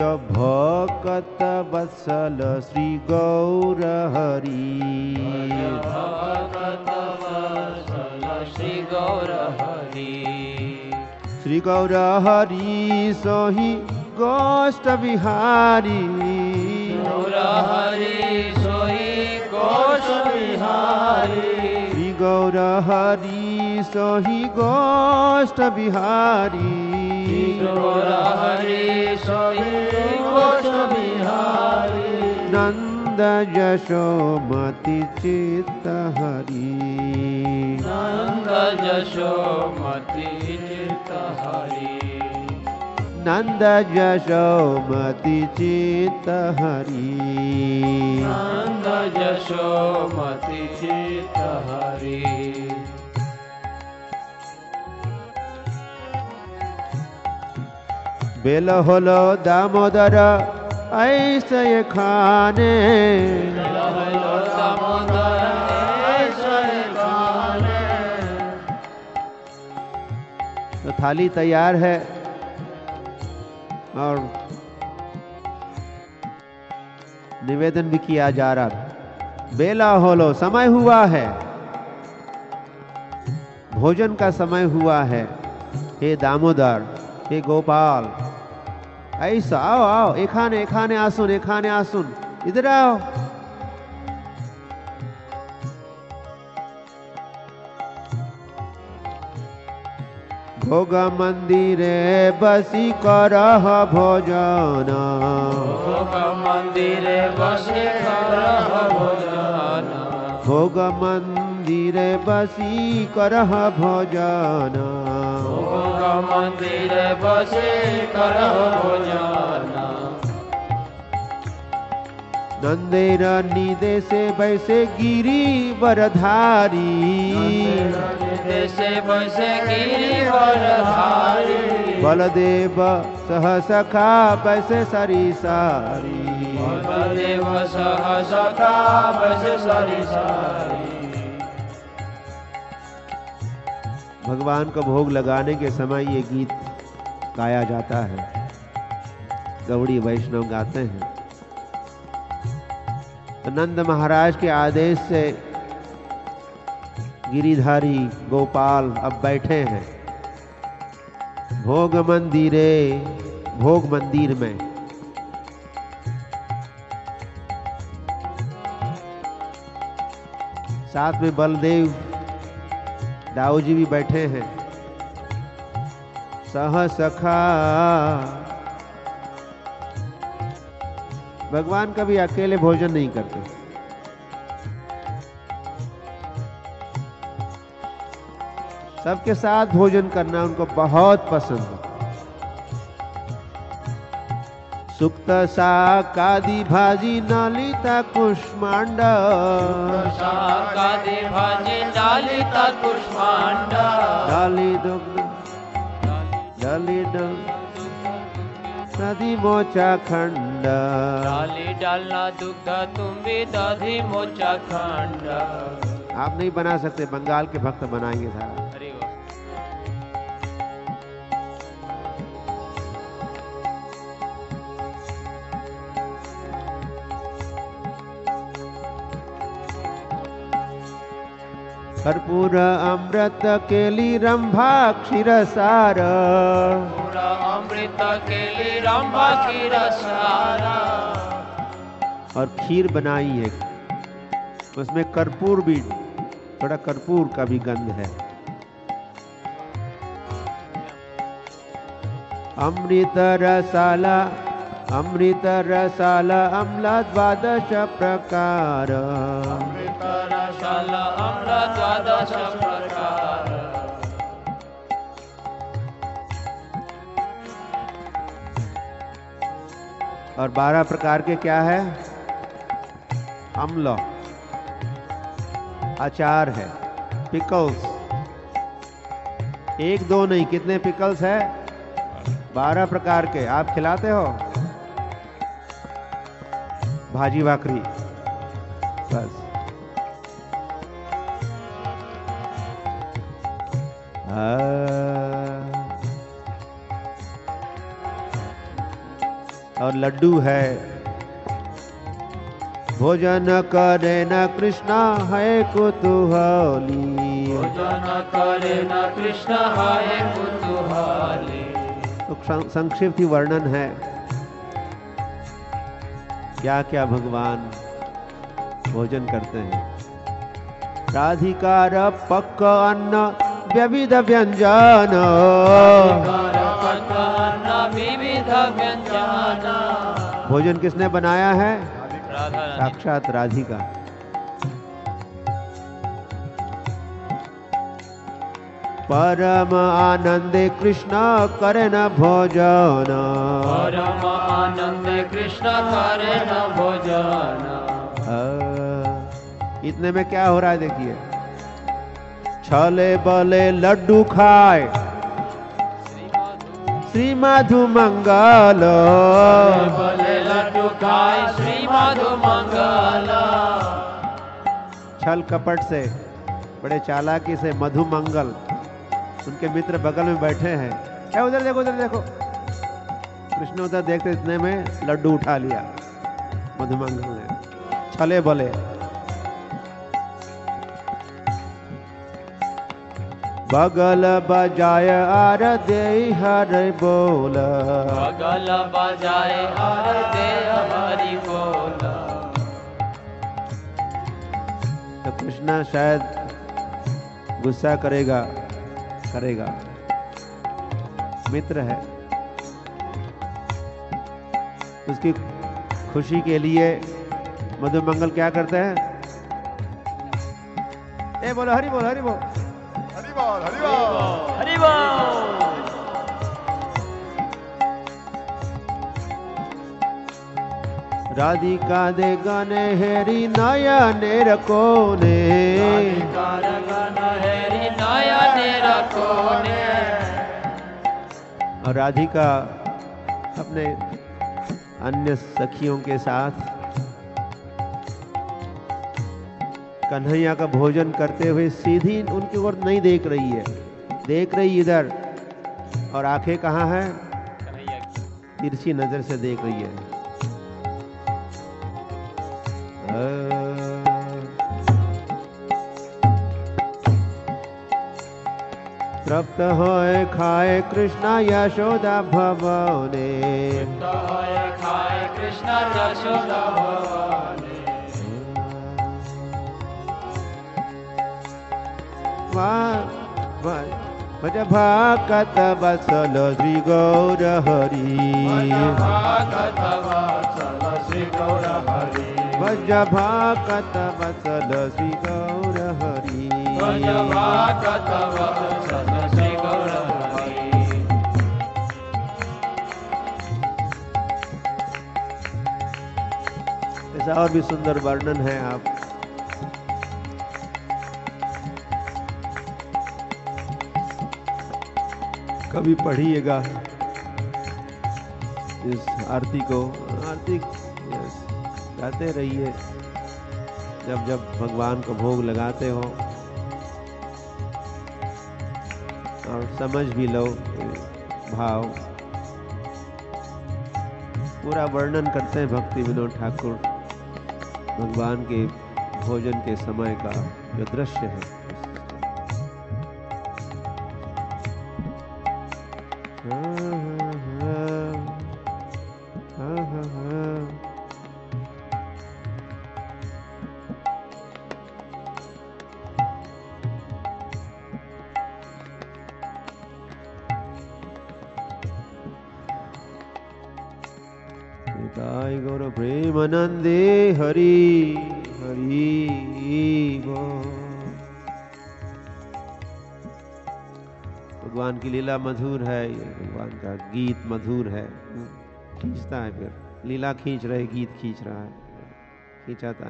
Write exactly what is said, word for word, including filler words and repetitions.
भक्त वत्सल श्री गौर हरि, भक्त वत्सल श्री गौर हरि, श्री गौर हरि सोहि गोष्ठ बिहारी, गौर हरि सोहि गोष्ठ बिहारी, श्री गौर हरि सोहि गोष्ठ बिहारी, गौर हरि सोहि गोष्ठ बिहारी, नंद यशोमति चित्त हरि, नंद यशोमति चित्त हरि, नंद यशोमति चित्त हरि, नंद यशोमति चित्त हरि। बेल होलो दामोदर ऐसे खाने, तो थाली तैयार है और निवेदन भी किया जा रहा। बेला होलो, समय हुआ है, भोजन का समय हुआ है। हे दामोदर, हे गोपाल, ऐसा आओ आओ, एखाने एखाने आसुन, एखाने आसुन, इधर आओ। भोग मंदिरे बसी करह भोजन, भोग मंदिरे बसी करह भोजन, भोग मंदिरे बसी करह भोजन, भोग मंदिरे बसी करह भोजन, नंदेर निदेशे वैसे गिरी वरधारी, देशे वैसे गिरिवरधारी, बलदेव सह सखा वैसे सरी सारी, बलदेव सह सखा वैसे सरी सारी। भगवान को भोग लगाने के समय ये गीत गाया जाता है, गौड़ी वैष्णव गाते हैं। तो नंद महाराज के आदेश से गिरिधारी गोपाल अब बैठे हैं भोग मंदिरे, भोग मंदिर में। साथ में बलदेव दाऊ जी भी बैठे हैं। सह सखा, भगवान कभी अकेले भोजन नहीं करते। सबके साथ भोजन करना उनको बहुत पसंद है। सुक्त शाकादि भाजी नालिता कुष्मांड, शाकादि भाजी नालिता कुष्मांड, डाली दुग्ध डाली दुग्ध नदी मोचा खंड, डाली डालना दुग्ध तुम भी दधी मोचा खंड। आप नहीं बना सकते, बंगाल के भक्त बनाएंगे सारा। अरे वाह। कर्पूर अमृत केली रंभा क्षीरसार, पूरा अमृत केली रंभा की रसारा, और खीर बनाई है, उसमें कर्पूर भी, थोड़ा कर्पूर का भी गंध है। अमृत रसाला, अमृत रसाला अम्ला द्वादश प्रकार, अमृत रसाला अम्ला द्वादश प्रकार, और बारह प्रकार के क्या है? अम्ल, अचार है, पिकल्स। एक दो नहीं, कितने पिकल्स है? बारह प्रकार के। आप खिलाते हो भाजी भाकरी बस। और लड्डू है। भोजन करे न कृष्ण है कुतूहली, भोजन करे न कृष्ण है कुतूहली। तो संक्षिप्त ही वर्णन है क्या क्या भगवान भोजन करते हैं। राधिकार पक्क अन्न विविध व्यंजन, विविध व्यंजन। भोजन किसने बनाया है? राधा साक्षात राधिका। परम आनंदे कृष्ण करे न भोजन, परम आनंद कृष्ण करे न भोजन। इतने में क्या हो रहा है देखिए, छले बले लड्डू खाए श्री मधु मंगल, बले लड्डू खाए श्री मधु मंगल। छल कपट से, बड़े चालाकी से मधु मंगल, उनके मित्र बगल में बैठे हैं। क्या उधर देखो, उधर देखो, कृष्ण उधर देखते इतने में लड्डू उठा लिया मधुमंगल ने। छले बले बगल बजाय आर दे हर बोल, बगल बजाए हर दे हरि बोल। तो कृष्ण शायद गुस्सा करेगा करेगा मित्र है, उसकी खुशी के लिए मधुमंगल क्या करते हैं? ए बोलो हरि बोल, हरि बोल, हरि बोल, हरि बोल, हरि बोल। राधिका दे गने हेरी नयनेर कोने, और राधिका अपने अन्य सखियों के साथ कन्हैया का भोजन करते हुए सीधी उनकी ओर नहीं देख रही है, देख रही इधर, और आंखें कहाँ है? तिरछी नजर से देख रही है। तृप्त होए खाए कृष्णा यशोदा भवने, खाए कृष्ण यशोदा भवने। भज भागत वत्सल श्री गौर हरि, भागत वत्सल श्री गौर हरि। भज भागत वत्सल श्री गौर हरि, भज भागत वत्सल श्री गौर हरि। ऐसा और भी सुंदर वर्णन है, आप कभी पढ़िएगा इस आरती को। आरती गाते रहिए, जब जब भगवान को भोग लगाते हो, और समझ भी लो भाव। पूरा वर्णन करते हैं भक्ति विनोद ठाकुर भगवान के भोजन के समय का जो दृश्य है। गौर प्रेमानंदे हरि हरि बोल। भगवान की लीला मधुर है, ये भगवान का गीत मधुर है, खींचता है, फिर लीला खींच रहे, गीत खींच रहा है, खींचाता है।